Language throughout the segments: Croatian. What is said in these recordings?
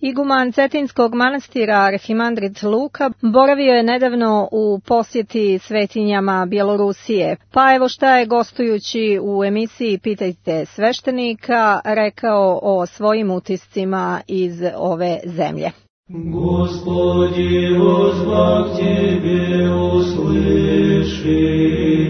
Iguman Cetinskog manastira arhimandrit Luka boravio je nedavno u posjeti svetinjama Bjelorusije. Pa evo šta je gostujući u emisiji Pitajte sveštenika rekao o svojim utiscima iz ove zemlje. Господи, воззвав Тебе, услыши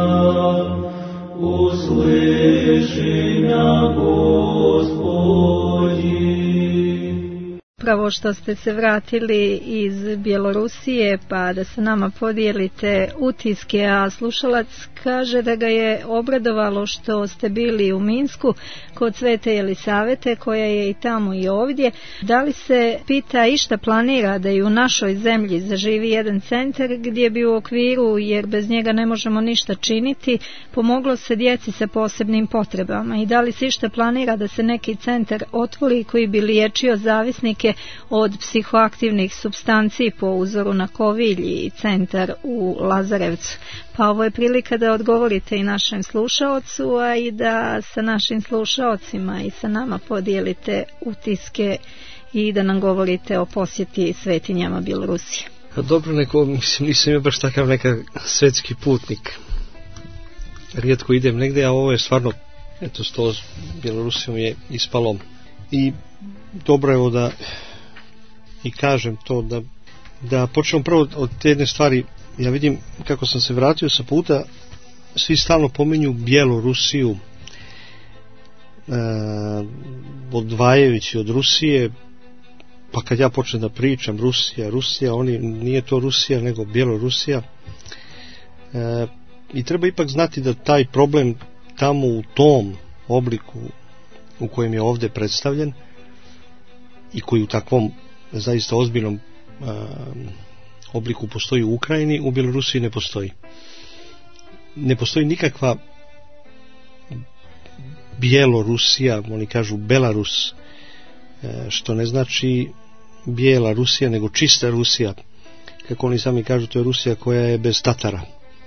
меня, Господи. Upravo što ste se vratili iz Bjelorusije pa da se nama podijelite utiske, a slušalac kaže da ga je obradovalo što ste bili u Minsku kod Svete Jelisavete koja je i tamo i ovdje. Da li se pita išta planira da i u našoj zemlji zaživi jedan centar gdje bi u okviru, jer bez njega ne možemo ništa činiti, pomoglo se djeci sa posebnim potrebama, i da li se išta planira da se neki centar otvori koji bi liječio zavisnike od psihoaktivnih supstanci po uzoru na Kovilji i centar u Lazarevcu. Pa ovo je prilika da odgovorite i našem slušaocu, a i da sa našim slušaocima i sa nama podijelite utiske i da nam govorite o posjeti svetinjama Bjelorusije. Dobro, nisam ja baš takav neka svetski putnik. Rijetko idem negdje, a ovo je stvarno, eto, s to s Bjelorusijom je ispalo. I dobro je da i kažem to, da počnemo prvo od te jedne stvari. Ja vidim kako sam se vratio sa puta, svi stalno pominju Bjelorusiju, odvajajući od Rusije, pa kad ja počnem da pričam Rusija, nije to Rusija nego Bjelorusija. I treba ipak znati da taj problem tamo u tom obliku u kojem je ovdje predstavljen i koji u takvom zaista ozbiljnom obliku postoji u Ukrajini, u Bjelorusiji ne postoji. Ne postoji nikakva Bjelorusija, oni kažu Belarus, što ne znači bijela Rusija, nego čista Rusija. Kako oni sami kažu, to je Rusija koja je bez Tatara.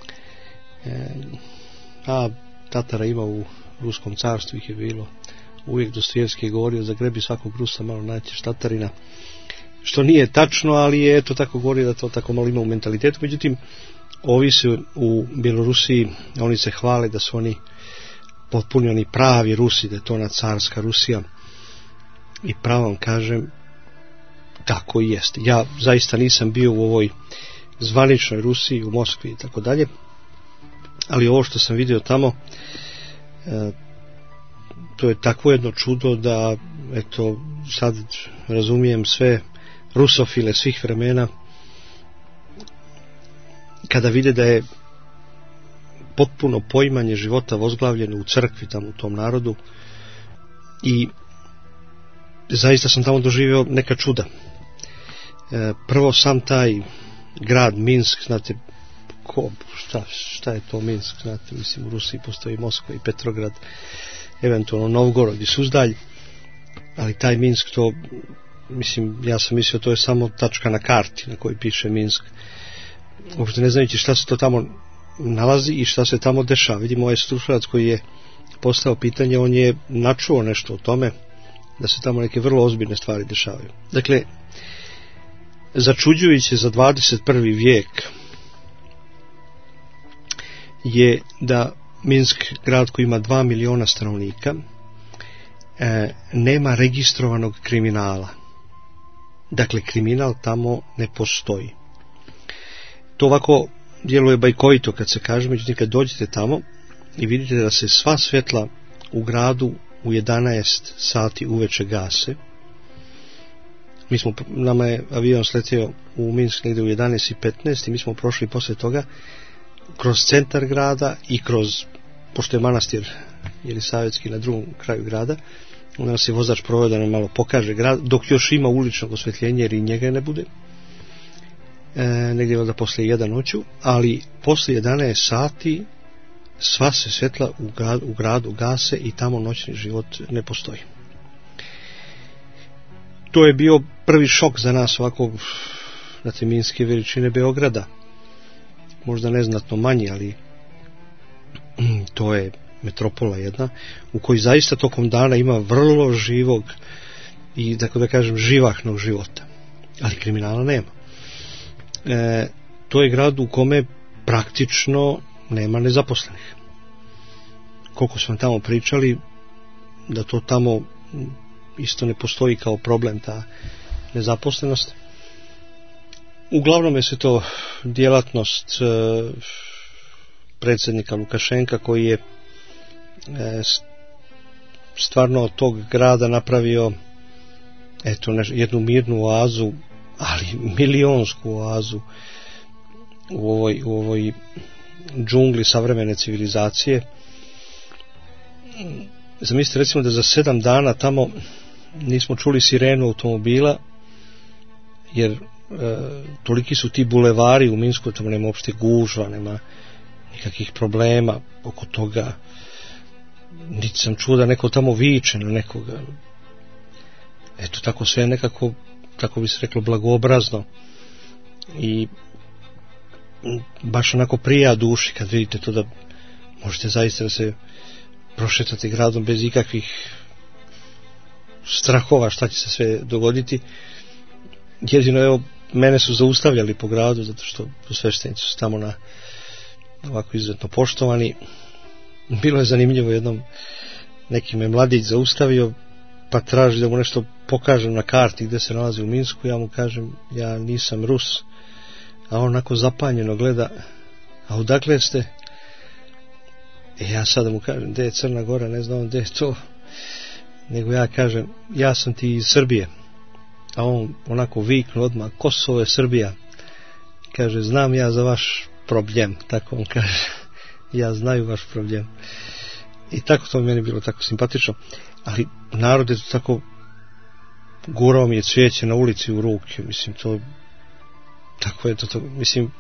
A Tatara ima u Ruskom carstvu, ih je bilo. Uvijek Dostojevski je govorio, zagrebi svakog Rusa, malo naćeš Tatarina. Što nije tačno, ali je to tako govorio da to tako malo ima u mentalitetu. Međutim, ovi su u Bjelorusiji, oni se hvale da su oni potpuni oni pravi Rusi, da je to ona carska Rusija. I pravo vam kažem, tako i jeste. Ja zaista nisam bio u ovoj zvaničnoj Rusiji, u Moskvi i tako dalje, ali ovo što sam vidio tamo, to je takvo jedno čudo da, eto, sad razumijem sve rusofile svih vremena kada vide da je potpuno poimanje života vozglavljeno u crkvi tamo u tom narodu, i zaista sam tamo doživio neka čuda. Prvo, sam taj grad Minsk, znate šta je to Minsk, znate, mislim u Rusiji postoji Moskva i Petrograd, eventualno Novgorod i Suzdalj, ali taj Minsk, to, mislim, ja sam mislio to je samo tačka na karti na kojoj piše Minsk, uopšte ne znajući šta se to tamo nalazi i šta se tamo dešava. Vidimo, ovaj slušalac koji je postao pitanje, on je načuo nešto o tome, da se tamo neke vrlo ozbiljne stvari dešavaju. Dakle, začuđujuće za 21. vijek je da Minsk, grad koji ima 2 miliona stanovnika, nema registrovanog kriminala. Dakle, kriminal tamo ne postoji. To ovako djeluje bajkovito kad se kaže, međutim kad dođete tamo i vidite da se sva svjetla u gradu u 11 sati uveče gase. Nama je avion sletio u Minsk negdje u 11:15 i mi smo prošli posle toga kroz centar grada i kroz, pošto je manastir Jelisavetski na drugom kraju grada, onda nas je vozač proveo da nam malo pokaže grad, dok još ima uličnog osvjetljenja jer i njega ne bude, negdje valjda posle 1 noću, ali posle 11 sati sva se svjetla u gradu gase i tamo noćni život ne postoji. To je bio prvi šok za nas ovako, znate, minske veličine Beograda, možda neznatno manji, ali to je metropola jedna u kojoj zaista tokom dana ima vrlo živog i tako da kažem živahnog života, ali kriminala nema. To je grad u kome praktično nema nezaposlenih. Koliko smo tamo pričali da to tamo isto ne postoji kao problem, ta nezaposlenost. Uglavnom je se to djelatnost predsjednika Lukašenka, koji je stvarno od tog grada napravio jednu mirnu oazu, ali milionsku oazu u ovoj džungli savremene civilizacije. Zamislite recimo da za 7 dana tamo nismo čuli sirenu automobila, jer toliki su ti bulevari u Minsku, tamo nema uopšte gužva, nema nikakvih problema oko toga. Niti sam čuo da neko tamo viče na nekoga. Eto, tako sve nekako, tako bi se reklo, blagoobrazno i baš onako prija duši kad vidite to, da možete zaista da se prošetate gradom bez ikakvih strahova šta će se sve dogoditi. Jedino, evo, mene su zaustavljali po gradu zato što sveštenici su tamo na ovako izuzetno poštovani. Bilo je zanimljivo, jednom neki me mladić zaustavio pa traži da mu nešto pokažem na karti gdje se nalazi u Minsku. Ja mu kažem, ja nisam Rus, a on onako zapanjeno gleda, a odakle ste? Ja sada mu kažem, gdje je Crna Gora, ne znam gdje je to, nego ja kažem, ja sam ti iz Srbije, a on onako viknu odmah, Kosovo je Srbija. Kaže, znam ja za vaš problem, tako on kaže, ja znaju vaš problem. I tako to meni bilo tako simpatično, ali narod je to tako, gurao mi je cvijeće na ulici u ruke, mislim, to tako je to, mislim,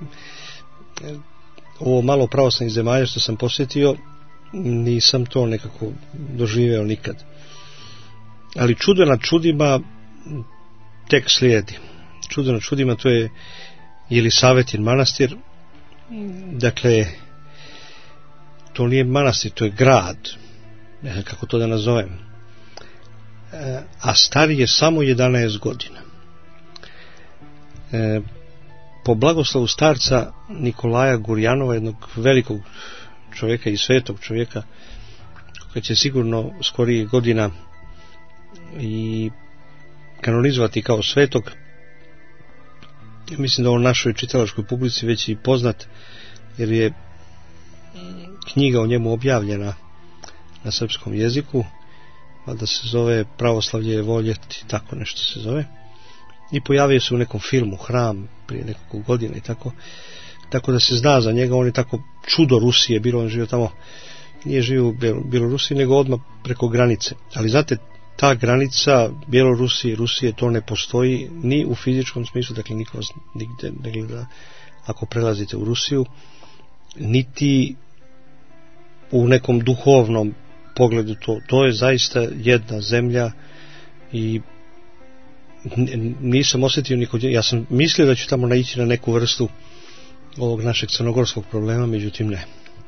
ovo malo pravoslavnih zemalja što sam posjetio, nisam to nekako doživeo nikad. Ali čudo nad čudima tek slijedi. Čudo nad čudima, to je Jelisavetin manastir. Dakle, to nije manastir, to je grad, ne znam kako to da nazovem, a star je samo 11 godina. Po blagoslovu starca Nikolaja Gurjanova, jednog velikog čovjeka i svetog čovjeka, koji će sigurno skorije godina i kanonizovati kao svetog. Mislim da on našoj čitalačkoj publici već i poznat, jer je knjiga o njemu objavljena na srpskom jeziku, da se zove Pravoslavlje je voljeti, tako nešto se zove, i pojavio se u nekom filmu Hram prije nekoliko godina i tako da se zna za njega. On je tako čudo Rusije, bilo on živio tamo, nije živio u Bjelorusiji, nego odmah preko granice. Ali znate, ta granica Bjelorusije i Rusije, to ne postoji ni u fizičkom smislu, dakle niko vas nigde ne gleda ako prelazite u Rusiju, niti u nekom duhovnom pogledu. To je zaista jedna zemlja i nisam osjetio nikog. Ja sam mislio da ću tamo naići na neku vrstu ovog našeg crnogorskog problema, međutim ne.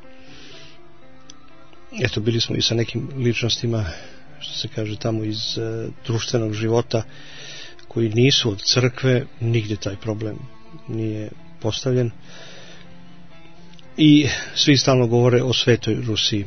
Eto, bili smo i sa nekim ličnostima, što se kaže, tamo iz društvenog života, koji nisu od crkve, nigdje taj problem nije postavljen i svi stalno govore o svetoj Rusiji.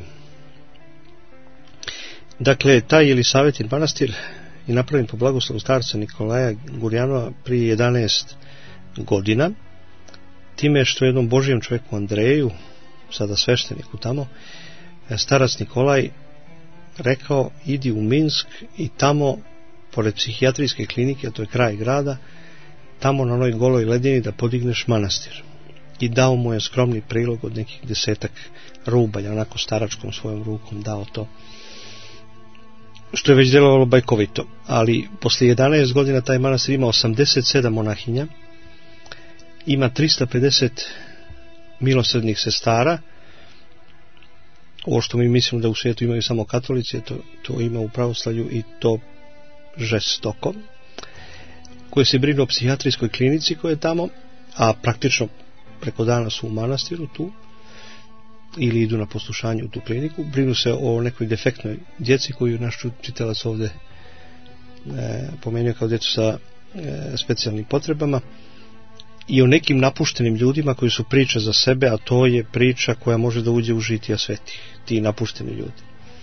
Dakle, taj Jelisavetin manastir je napravljen po blagoslovu starca Nikolaja Gurjanova prije 11 godina, time što jednom Božijem čovjeku Andreju, sada svešteniku tamo, starac Nikolaj rekao, idi u Minsk i tamo, pored psihijatrijske klinike, a to je kraj grada, tamo na onoj goloj ledini da podigneš manastir. I dao mu je skromni prilog od nekih 10 rubalja, onako staračkom svojom rukom dao to, što je već djelovalo bajkovito. Ali poslije 11 godina taj manastir ima 87 monahinja, ima 350 milosrdnih sestara. Ovo što mi mislimo da u svijetu imaju samo katolici, to ima u pravoslavlju, i to žestoko, koje se brinu o psihijatrijskoj klinici koja je tamo, a praktično preko dana su u manastiru tu ili idu na poslušanje u tu kliniku. Brinu se o nekoj defektnoj djeci koju naš čitalac ovdje pomenuo kao djecu sa specijalnim potrebama, i o nekim napuštenim ljudima koji su priča za sebe, a to je priča koja može da uđe u žitija svetih, ti napušteni ljudi.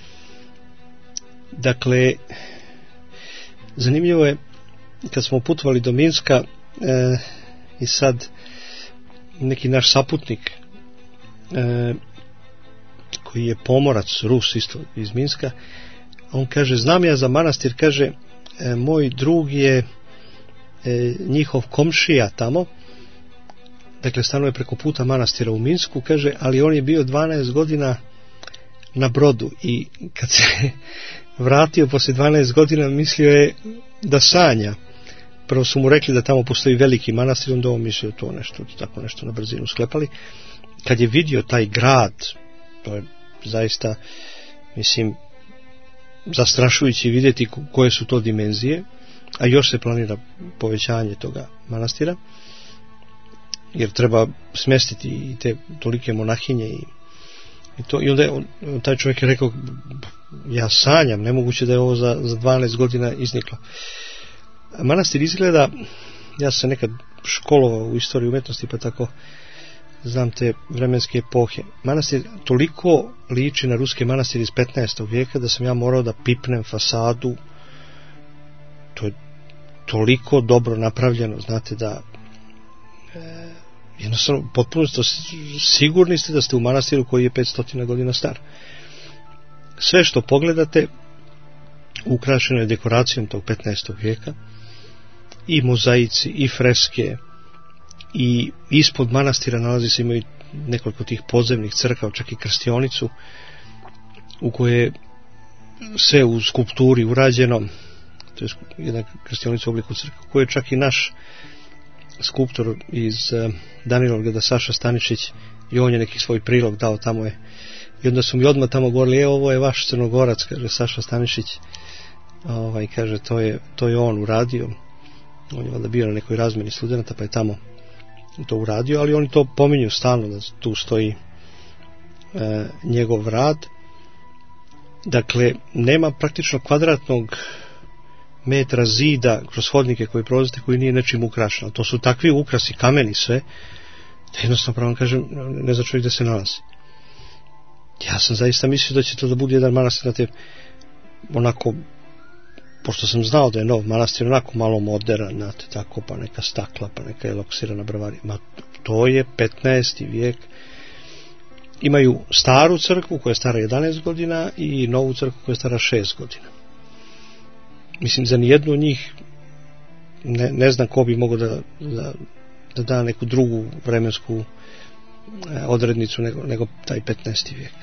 Dakle, zanimljivo je kad smo putovali do Minska, i sad neki naš saputnik koji je pomorac, Rus isto iz Minska, on kaže, znam ja za manastir, kaže, moj drug je njihov komšija tamo, dakle stanuje preko puta manastira u Minsku, kaže, ali on je bio 12 godina na brodu i kad se vratio poslije 12 godina mislio je da sanja. Prvo su mu rekli da tamo postoji veliki manastir, onda on mislio to nešto, tako nešto na brzinu sklepali. Kad je vidio taj grad, to je zaista, mislim, zastrašujući vidjeti koje su to dimenzije, a još se planira povećanje toga manastira, jer treba smjestiti i te tolike monahinje i onda je taj čovjek je rekao, ja sanjam, nemoguće da je ovo za 12 godina izniklo. Manastir izgleda, ja sam nekad školovao u istoriji umjetnosti, pa tako znam te vremenske epohe. Manastir toliko liči na ruske manastire iz 15. vijeka da sam ja morao da pipnem fasadu. To je toliko dobro napravljeno, znate, da jednostavno potpuno sigurni ste da ste u manastiru koji je 500 godina star. Sve što pogledate ukrašeno je dekoracijom tog 15. vijeka, i mozaici, i freske, i ispod manastira nalazi se, imaju nekoliko tih podzemnih crkava, čak i krstionicu u kojoj je sve u skulpturi urađeno, to je jedna krstionica u obliku crkve, koju je čak i naš skulptor iz Danilovgrada, Saša Stanišić, i on je neki svoj prilog dao, tamo je, i onda su mi odmah tamo govorili, ovo je vaš Crnogorac, kaže Saša Stanišić, kaže, to je on uradio. On je valjda bio na nekoj razmjeni studenta, pa je tamo to uradio, ali oni to pominju stalno, da tu stoji njegov rad. Dakle, nema praktično kvadratnog metra zida kroz hodnike koji prolazite koji nije nečim ukrašen. To su takvi ukrasi, kameni sve, da jednostavno pravo kažem, ne zna čovjek da se nalazi. Ja sam zaista mislio da će to da bude jedan manastir na te, onako, pošto sam znao da je nov manastir onako malo moderan, znate, tako, pa neka stakla, pa neka eloksirana bravarija. Ma to je 15. vijek. Imaju staru crkvu koja je stara 11 godina i novu crkvu koja je stara 6 godina. Mislim, za nijednu od njih ne znam ko bi mogao da da neku drugu vremensku odrednicu nego taj 15. vijek.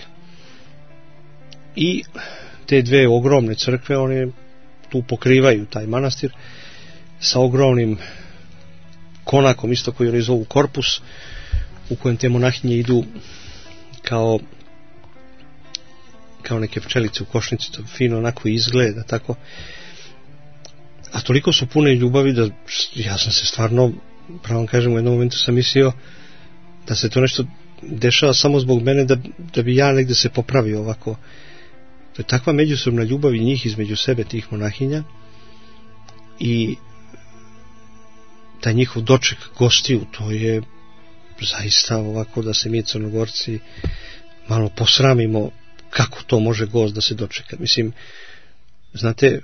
I te dve ogromne crkve, one tu pokrivaju taj manastir sa ogromnim konakom, isto koji oni zovu korpus, u kojem te monahinje idu kao neke pčelice u košnici, to fino onako izgleda, tako. A toliko su pune ljubavi da ja sam se stvarno, pravo kažem, u jednom momentu sam mislio da se to nešto dešava samo zbog mene, da bi ja negde se popravio ovako. To je takva međusobna ljubav i njih između sebe, tih monahinja, i taj njihov doček gostiju, to je zaista ovako da se mi Crnogorci malo posramimo kako to može gost da se dočeka. Mislim, znate,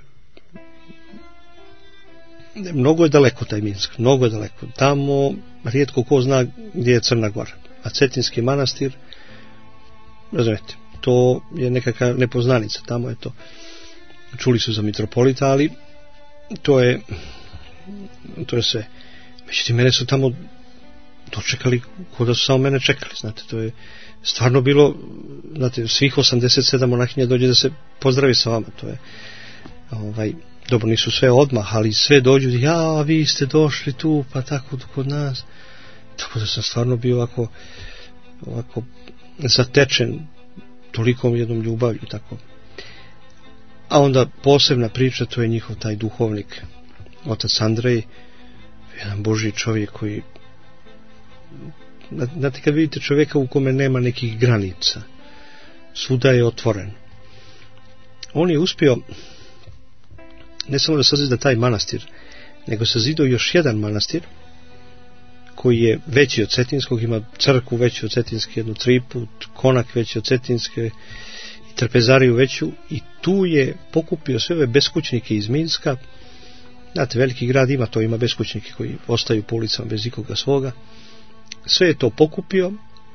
mnogo je daleko taj Minsk, mnogo je daleko. Tamo rijetko ko zna gdje je Crna Gora. A Cetinski manastir, razumijete, to je nekakva nepoznanica, tamo je to. Čuli su za mitropolita, ali to je sve. Međutim, mene su tamo dočekali ko da su samo mene čekali, znate, to je stvarno bilo, znate, svih 87 monahinja dođe da se pozdravi sa vama, to je dobro, nisu sve odmah, ali sve dođu, ja, vi ste došli tu, pa tako kod nas, tako da sam stvarno bio ovako zatečen tolikom jednom ljubavlju, tako. A onda posebna priča, to je njihov taj duhovnik, otac Andrej, jedan Božji čovjek koji, znate, kad vidite čovjeka u kome nema nekih granica, svuda je otvoren. On je uspio ne samo da sazida taj manastir, nego sazidao još jedan manastir koji je veći od Cetinskog, ima crkvu veću od Cetinske, jednu 3 put, konak veći od Cetinske i trpezariju veću, i tu je pokupio sve ove beskućnike iz Minska. Znate, veliki grad ima to, ima beskućnike koji ostaju po ulicama bez ikoga svoga. Sve je to pokupio,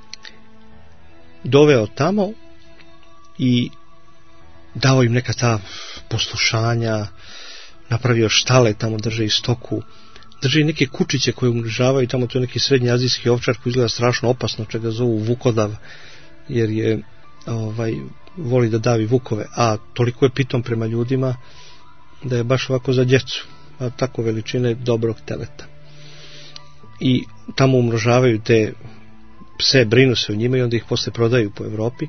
doveo tamo i dao im neka ta poslušanja, napravio štale, tamo drže i stoku, drže i neke kučiće koje umrežavaju, tamo to je neki srednji azijski ovčar koji izgleda strašno opasno, čega zovu vukodav, jer je voli da davi vukove, a toliko je pitom prema ljudima da je baš ovako za djecu, a tako veličine dobrog teleta. I tamo umnožavaju te pse, brinu se o njima i onda ih posle prodaju po Evropi.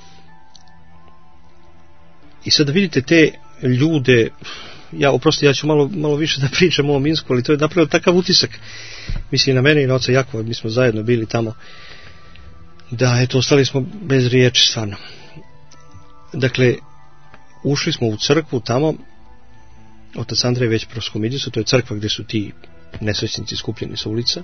I sad da vidite te ljude, ja ću malo više da pričam o Minsku, ali to je napravio takav utisak, mislim, na mene i na oca Jakova, mi smo zajedno bili tamo, da eto, ostali smo bez riječi stvarno. Dakle, ušli smo u crkvu tamo, otac Andrej već proskomidje su, to je crkva gdje su ti nesrećnici skupljeni sa ulica,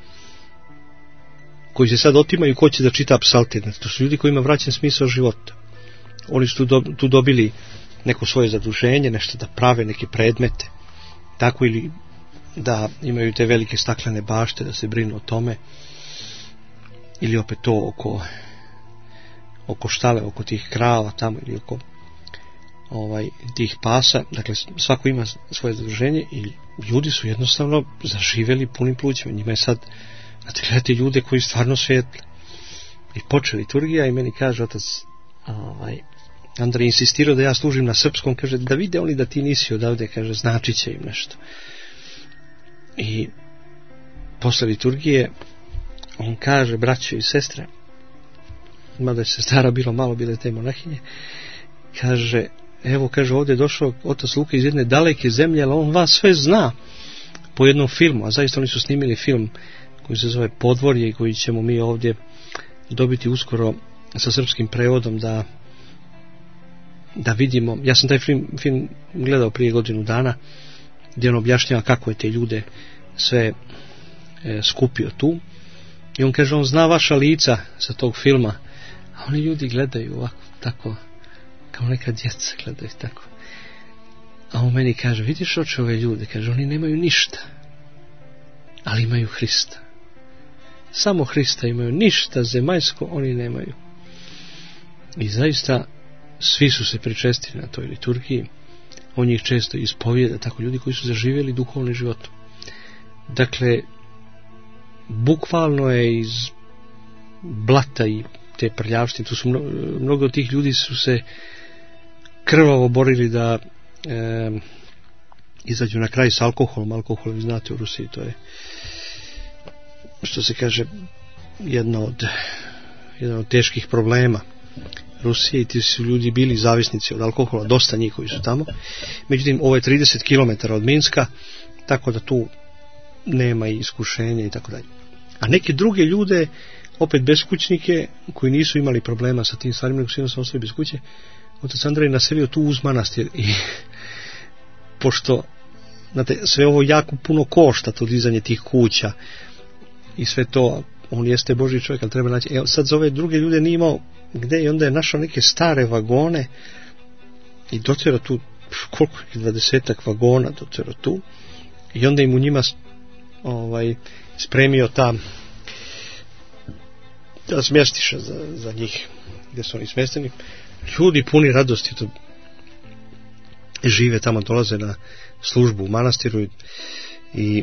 koji se sad otimaju ko će da čita psaltir. To su ljudi koji ima vraćen smisao života. Oni su tu dobili neko svoje zaduženje, nešto da prave, neke predmete, tako, ili da imaju te velike staklene bašte, da se brinu o tome, ili opet to oko štale, oko tih krava tamo, ili oko tih pasa. Dakle, svako ima svoje zaduženje i ljudi su jednostavno zaživjeli punim plućima. Njima je sad, znate, gledate ljude koji stvarno svijetle. I počeli liturgija i meni kaže otac Andrej insistirao da ja služim na srpskom, kaže, da vide oni da ti nisi odavde, kaže, znači će im nešto. I posle liturgije on kaže, braćo i sestre, mada je sestara bilo malo, bile te monahinje, kaže, evo, kaže, ovdje je došao otac Luka iz jedne daleke zemlje, ali on vas sve zna po jednom filmu, a zaista oni su snimili film koji se zove Podvorje i koji ćemo mi ovdje dobiti uskoro sa srpskim prevodom da vidimo. Ja sam taj film gledao prije godinu dana, gdje on objašnjava kako je te ljude sve skupio tu, i on kaže, on zna vaša lica sa tog filma, a oni ljudi gledaju ovako, tako, kao neka djeca gledaju tako. A on meni kaže, vidiš oče ove ljude, kaže, oni nemaju ništa, ali imaju Hrista. Samo Hrista imaju, ništa zemaljsko oni nemaju. I zaista svi su se pričestili na toj liturgiji. On ih često ispovijeda, tako, ljudi koji su zaživjeli duhovni život. Dakle, bukvalno je iz blata i te prljavštine, tu su mnogo od tih ljudi su se krvavo borili da izađu na kraj s alkoholom. Alkohol, vi znate, u Rusiji to je, što se kaže, jedno od teških problema Rusije, i ti su ljudi bili zavisnici od alkohola, dosta njih koji su tamo. Međutim, ovo je 30 km od Minska, tako da tu nema iskušenja i tako dalje. A neke druge ljude, opet beskućnike, koji nisu imali problema sa tim stvarima, nego su jednostavno ostali bez kuće, otac Andrej naselio tu uz manastir. I pošto, znate, sve ovo jako puno košta, to dizanje tih kuća i sve to, on jeste Božji čovjek, ali treba naći. Sad za ove druge ljude nije imao gde, i onda je našao neke stare vagone i dotjera tu, koliko je, 20-ak vagona dotjera tu, i onda im u njima spremio ta smjestiša za njih, gdje su oni smjesteni. Ljudi puni radosti to žive tamo, dolaze na službu u manastiru i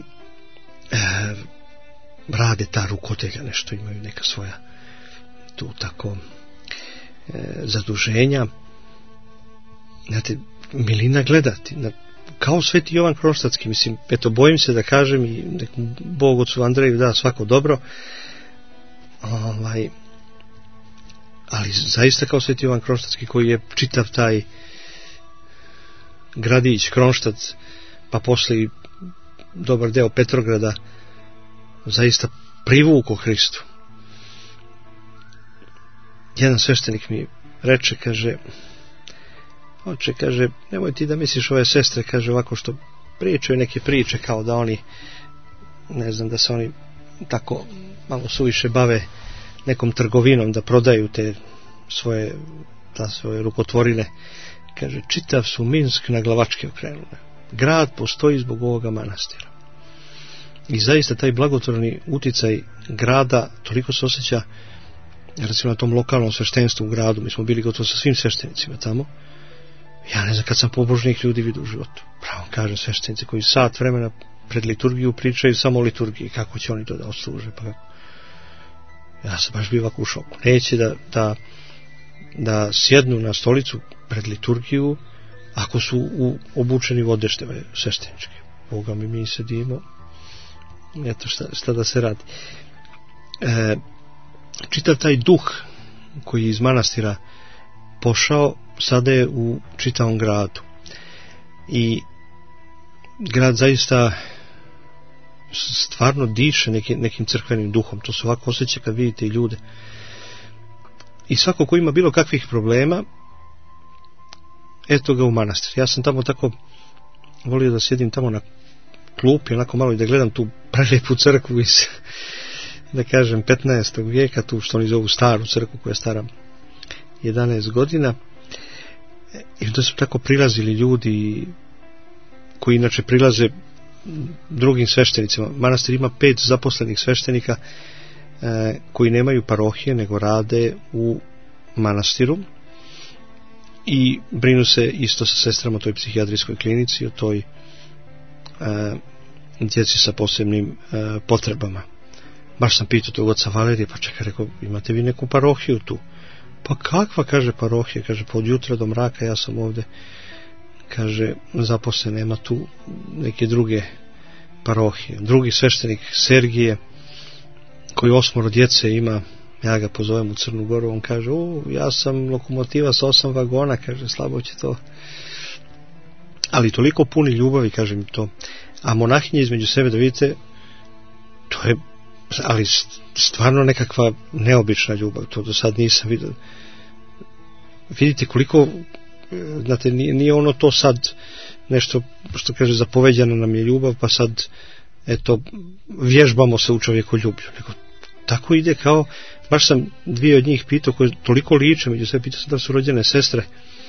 rade ta rukodelja, nešto, imaju neka svoja tu tako zaduženja. Znate, milina gledati, kao Sveti Jovan Kronštatski, mislim, eto, bojim se da kažem, i nekom Bog ocu Andreju da svako dobro, ali zaista kao Sveti Jovan Kronštatski, koji je čitav taj gradić Kronštac, pa posle dobar deo Petrograda, zaista privuko Hristu. Jedan sveštenik mi reče, kaže, Oče, kaže, nemoj ti da misliš ove sestre, kaže, ovako što pričaju neke priče kao da oni, ne znam, da se oni tako malo suviše bave nekom trgovinom, da prodaju te svoje rukotvorine. Kaže, čitav su Minsk na glavačke okrenule. Grad postoji zbog ovoga manastira. I zaista taj blagotvorni uticaj grada toliko se osjeća, recimo na tom lokalnom sveštenstvu u gradu. Mi smo bili gotovo sa svim sveštenicima tamo. Ja ne znam kad sam pobožnih ljudi vidio u životu. Pravo kažem, sveštenici koji sat vremena pred liturgiju pričaju samo o liturgiji, kako će oni to da odsluže, pa kako. Ja sam baš bio ovako u šoku. Neće da sjednu na stolicu pred liturgiju ako su obučeni u odešteve svešteničke. Boga mi sedimo, eto šta da se radi. Čitav taj duh koji iz manastira pošao sada je u čitavom gradu i grad zaista stvarno diše nekim crkvenim duhom. To se ovako osjeća kad vidite i ljude. I svako ko ima bilo kakvih problema, eto ga u manastir. Ja sam tamo tako volio da sjedim tamo na klupi, onako malo i da gledam tu prelijepu crkvu iz, da kažem, 15. vijeka, tu što oni zovu staru crkvu koja je stara 11 godina. I da su tako prilazili ljudi koji inače prilaze drugim sveštenicima. Manastir ima 5 zaposlenih sveštenika koji nemaju parohije, nego rade u manastiru i brinu se isto sa sestrama o toj psihijatrijskoj klinici, o toj djeci sa posebnim potrebama. Baš sam pitao tog oca Valerije, pa čekaj, rekao, imate vi neku parohiju tu? Pa kakva, kaže, parohija? Kaže, pa od jutra do mraka ja sam ovde, kaže, zaposlen, nema tu neke druge parohije. Drugi sveštenik Sergije, koji 8 djece ima, ja ga pozovem u Crnu Goru, on kaže, ja sam lokomotiva sa 8 vagona, kaže, slabo će to. Ali toliko puni ljubavi, kaže mi to. A monahinje između sebe, da vidite, to je, ali stvarno nekakva neobična ljubav, to do sad nisam vidio. Vidite koliko, znate, nije ono to sad nešto što kaže zapoveđana nam je ljubav, pa sad eto vježbamo se u čovjekoljublju. Tako ide, kao baš sam 2 od njih pitao koje toliko liče među sve, pitao sam da su rođene sestre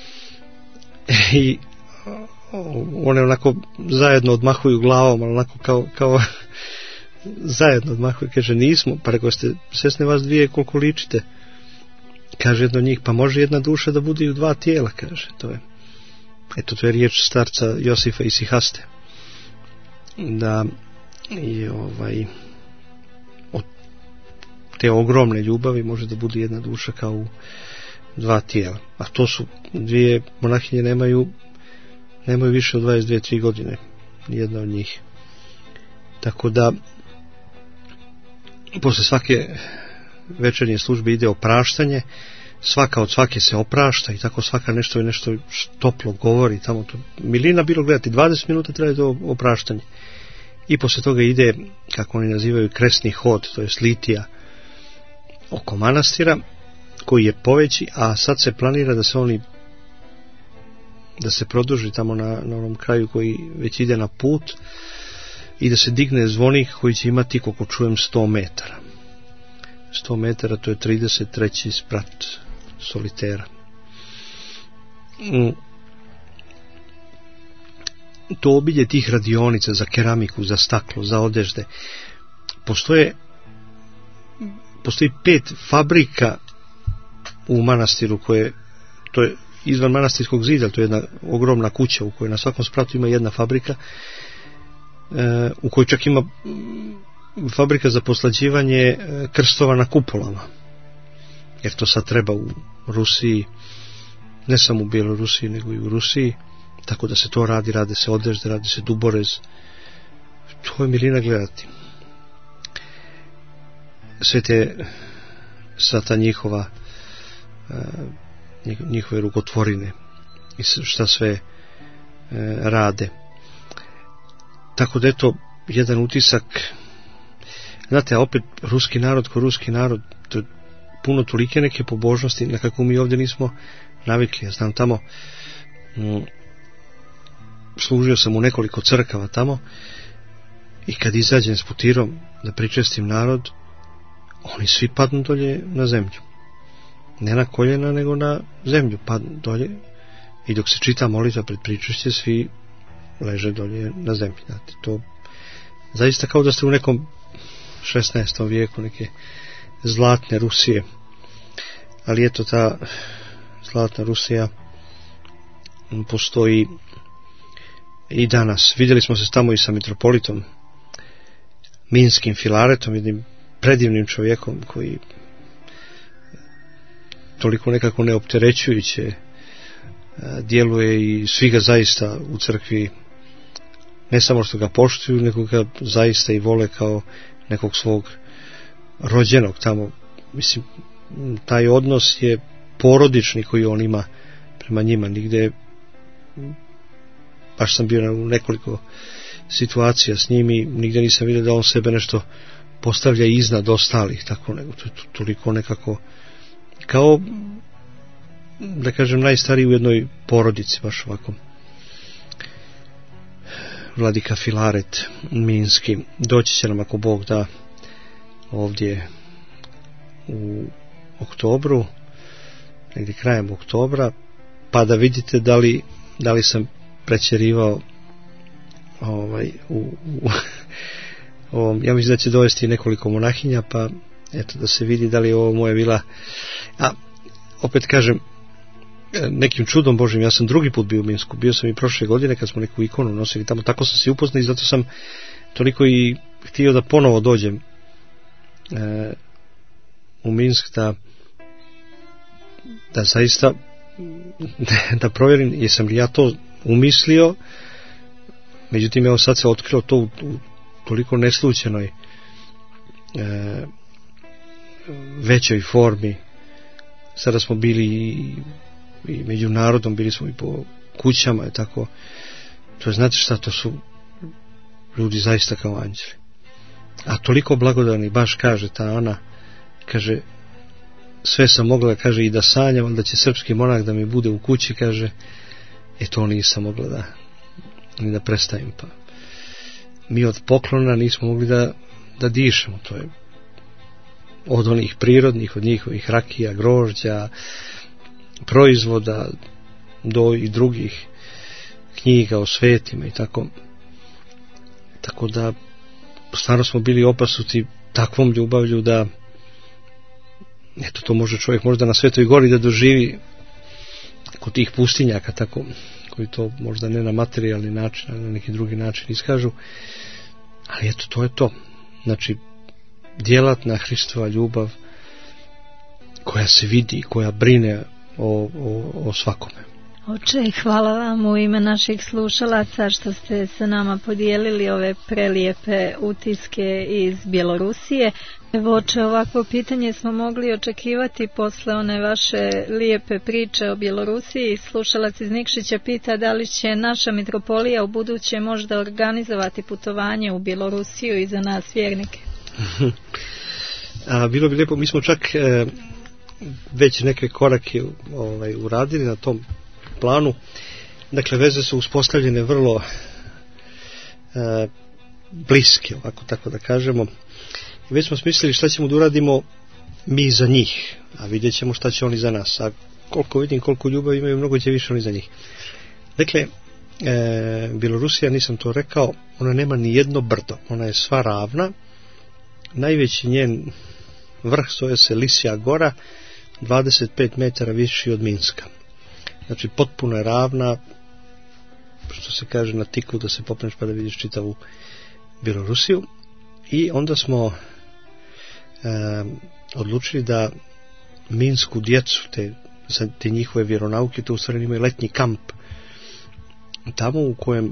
i one onako zajedno odmahuju glavom, onako kao zajedno odmahuju, kaže nismo, pa rekao ste sesne vas 2 koliko ličite, kaže jedno od njih, pa može jedna duša da bude i u 2 tijela, kaže, to je, eto to je riječ starca Josifa i Sihaste, da je od te ogromne ljubavi može da bude jedna duša kao u 2 tijela, a to su 2 monahinje, nemaju više od 22-3 godine, jedna od njih. Tako da posle svake večernje službe ide opraštanje, svaka od svake se oprašta i tako svaka nešto toplo govori tamo. To milina bilo gledati, 20 minuta traje to opraštanje i posle toga ide, kako oni nazivaju, kresni hod, to je litija oko manastira koji je poveći, a sad se planira da se produži tamo na onom kraju koji već ide na put i da se digne zvonik koji će imati, koliko čujem, 100 metara. 100 metara, to je 33. sprat solitera. To obilje tih radionica za keramiku, za staklo, za odežde. Postoji 5 fabrika u manastiru to je izvan manastirskog zida, to je jedna ogromna kuća u kojoj na svakom spratu ima jedna fabrika, u kojoj čak ima fabrika za poslađivanje krstova na kupolama, jer to sad treba u Rusiji, ne samo u Bjelorusiji nego i u Rusiji, tako da se to rade se odežde, radi se duborez. To je milina gledati. Sve te sata njihove rukotvorine i šta sve rade. Tako da je to jedan utisak. Znate, a opet ruski narod ko ruski narod, to je puno tolike neke pobožnosti na kako mi ovdje nismo navikli. Ja znam tamo služio sam u nekoliko crkava tamo i kad izađem s putirom da pričestim narod, oni svi padnu dolje na zemlju. Ne na koljena, nego na zemlju padnu dolje i dok se čita molitva pred pričešće, svi leže dolje na zemlji. Znate, to zaista kao da ste u nekom 16. vijeku, neke zlatne Rusije. Ali eto, ta zlatna Rusija postoji i danas. Vidjeli smo se tamo i sa mitropolitom Minskim Filaretom, jednim predivnim čovjekom koji toliko nekako neopterećujuće djeluje i svi ga zaista u crkvi ne samo što ga poštuju, nego ga zaista i vole kao nekog svog rođenog tamo. Mislim, taj odnos je porodični koji on ima prema njima. Nigde, baš sam bio u nekoliko situacija s njim i nigde nisam vidio da on sebe nešto postavlja iznad ostalih, tako, nego to je toliko nekako kao, da kažem, najstariji u jednoj porodici, baš ovako. Vladika Filaret Minski doći će nam, ako Bog da, ovdje u oktobru, negdje krajem oktobra, pa da vidite da li sam prećerivao ja mislim da će dovesti nekoliko monahinja, pa eto da se vidi da li je ovo moja vila. A opet kažem, nekim čudom Božim, ja sam drugi put bio u Minsku, bio sam i prošle godine kad smo neku ikonu nosili tamo, tako sam se upoznao i zato sam toliko i htio da ponovo dođem u Minsk, da zaista da provjerim jesam li ja to umislio. Međutim, evo sad se otkrilo to u toliko neslučenoj većoj formi. Sada smo bili i među narodom, bili smo i po kućama i tako. To je, znate šta, to su ljudi zaista kao anđeli. A toliko blagodani, baš kaže ta Ana, kaže, sve sam mogla, kaže, i da sanjam da će srpski monak da mi bude u kući, kaže, to nisam mogla ni da prestavim. Pa mi od poklona nismo mogli da dišemo. To je od onih prirodnih, od njihovih rakija, grožđa, proizvoda do i drugih knjiga o svetima i tako. Tako da stvarno smo bili opasuti takvom ljubavlju da eto, to može čovjek možda na Svetoj gori da doživi kod tih pustinjaka, tako, koji to možda ne na materijalni način, ali na neki drugi način iskažu. Ali eto, to je to. Znači, djelatna Hristova ljubav koja se vidi, koja brine o svakome. Oče, hvala vam u ime naših slušalaca što ste sa nama podijelili ove prelijepe utiske iz Bjelorusije. Evo, oče, ovakvo pitanje smo mogli očekivati posle one vaše lijepe priče o Bjelorusiji. Slušalac iz Nikšića pita da li će naša mitropolija u buduće možda organizovati putovanje u Bjelorusiju i za nas vjernike. Bilo bi lijepo, mi smo čak već neke korake uradili na tom planu. Dakle, veze su uspostavljene vrlo bliske, ovako tako da kažemo. I već smo smislili šta ćemo da uradimo mi za njih, a vidjet ćemo šta će oni za nas. A koliko vidim, koliko ljubavi imaju, mnogo će više oni za njih. Dakle, Bjelorusija, nisam to rekao, ona nema ni jedno brdo, ona je sva ravna. Najveći njen vrh zove se Lisja gora, 25 metara viši od Minska. Znači, potpuno je ravna, što se kaže na tiku da se popneš pa da vidiš čitavu Bjelorusiju. I onda smo odlučili da minsku djecu, te njihove vjeronauke, to u stvari imaju letnji kamp tamo u kojem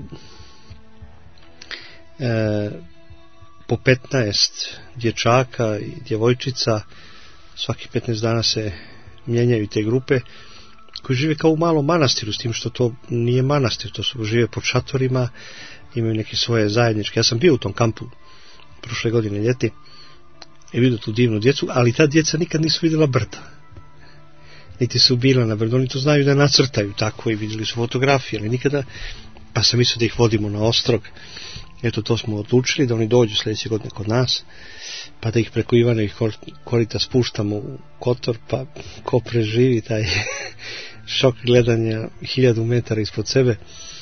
po 15 dječaka i djevojčica svaki 15 dana se mijenjaju te grupe koji žive kao u malom manastiru, s tim što to nije manastir, to su žive pod šatorima, imaju neke svoje zajedničke. Ja sam bio u tom kampu prošle godine ljeti i vidio tu divnu djecu, ali ta djeca nikad nisu vidjela brda. niti su bila na brdu, oni to znaju da nacrtaju tako i vidjeli su fotografije, ali nikada, pa sam mislio da ih vodimo na ostrog. Eto, to smo odlučili, da oni dođu sljedeće godine kod nas, pa da ih preko Ivanovih korita spuštamo u Kotor, pa ko preživi taj šok gledanja 1000 metara ispod sebe.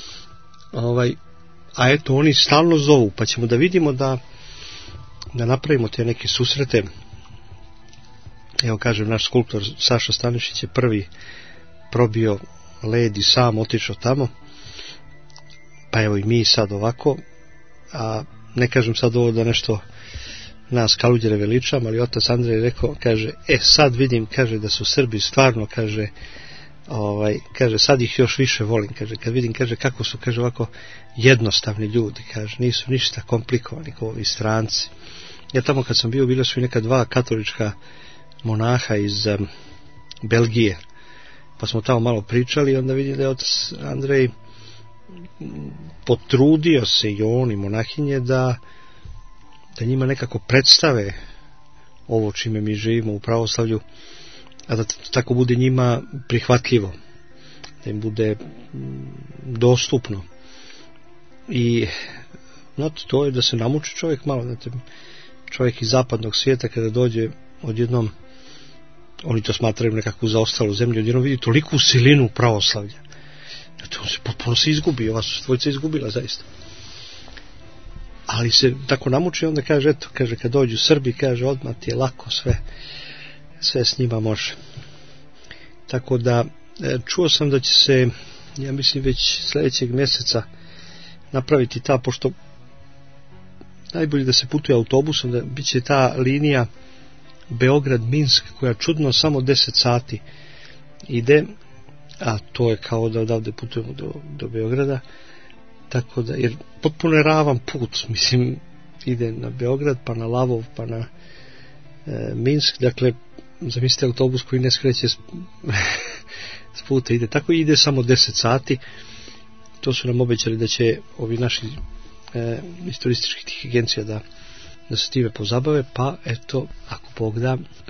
A eto, oni stalno zovu, pa ćemo da vidimo da napravimo te neke susrete. Evo, kažem, naš skulptor Saša Stanišić je prvi probio led i sam otišao tamo, pa evo i mi sad ovako, a ne kažem sad ovo da nešto nas Kaluđere veličam, ali otac Andrej rekao, kaže, sad vidim, kaže, da su Srbi stvarno, kaže, kaže, sad ih još više volim, kaže, kad vidim, kaže, kako su, kaže, ovako jednostavni ljudi, kaže, nisu ništa komplikovani kao ovi stranci. Ja tamo kad sam bio, bila su i neka 2 katolička monaha iz Belgije, pa smo tamo malo pričali i onda vidim da je otac Andrej potrudio se, i on i monahinje, da njima nekako predstave ovo čime mi živimo u pravoslavlju, a da tako bude njima prihvatljivo, da im bude dostupno. I to je da se namuči čovjek malo, znate, čovjek iz zapadnog svijeta kada dođe odjednom, oni to smatraju nekakvu zaostalu zemlju, odjednom vidi toliku silinu pravoslavlja. On se potpuno izgubi, ova su dvojica izgubila zaista. Ali se tako namuči, onda kaže, eto, kaže, kad dođu Srbi, kaže, odmah ti je lako, sve s njima može. Tako da, čuo sam da će se, ja mislim, već sljedećeg mjeseca napraviti ta, pošto najbolje da se putuje autobusom, da bit će ta linija Beograd-Minsk, koja čudno samo 10 sati ide, a to je kao da odavde putujemo do Beograda, tako da, jer potpuno je ravan put, mislim, ide na Beograd, pa na Lavov, pa na Minsk, dakle, zamislite autobus koji ne skreće s puta, ide tako, ide samo 10 sati, to su nam obećali da će ovi naši iz turističkih tih agencija da se time pozabave, pa eto, ako Bog da,